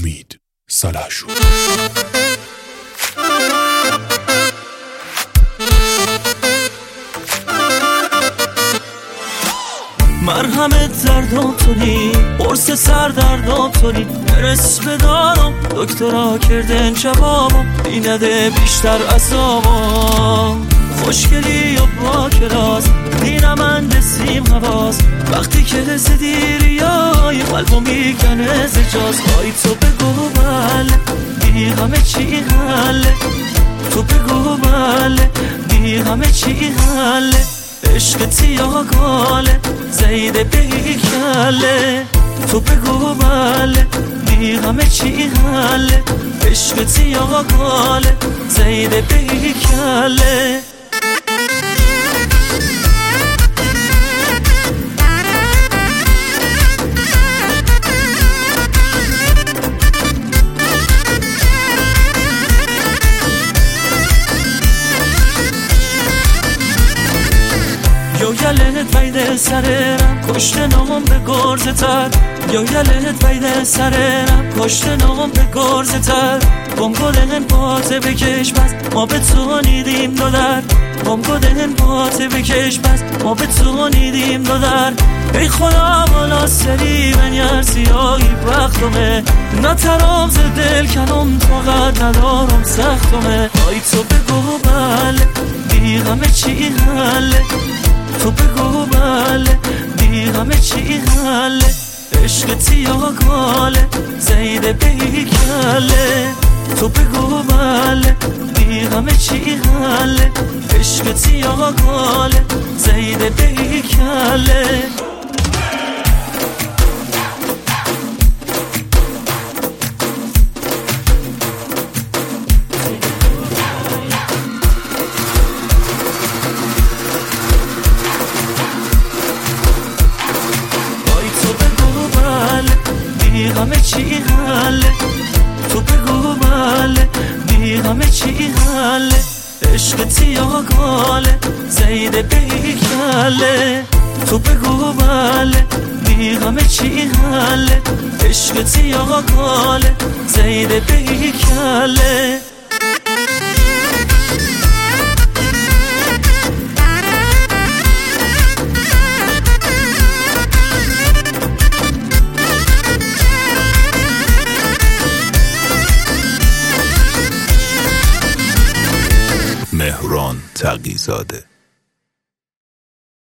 امید سلحشور. مرهمت دردام تونی، قرص سردردام تونی، برس بدارم دکترا کردن جوابم، بینده بیشتر عذابم. خوشگلی و با کلاس دینا من دستیم حواس، وقتی که زدیریای قلبو میکنه زجاز. آی تو بگو بله بی همه چی حله، تو بگو بله بی همه چی حله. عشق تیا گاله زیده بی کله، تو بگو بله بی همه چی حله. عشق تیا گاله زیده بی کله. یا یلت ویده سرم کشته نام به گرزتر، یا یلت ویده سرم کشته نام به گرزتر. بم گلن باته بکش بس ما به تو نیدیم دادر، بم گلن باته بکش بس ما به تو نیدیم دادر. ای خدا بالا سری من یرزیایی وقتمه، نترام ز دل کنم طاقت ندارم سختمه. آی تو بگو بله بی همه چی حله، تو بگو بله بی همه چی حله. عشق تیا گاله زیده بی کله، تو بگو بله بی همه چی حله. عشق تیا گاله زیده بی کله. همه چی حله، تو بگو بله بی همه چی حله. عشق تیا گاله زیده بی کله، تو بگو بله بی همه چی حله. عشق تیا گاله زیده بی کله. مهران تقی‌زاده.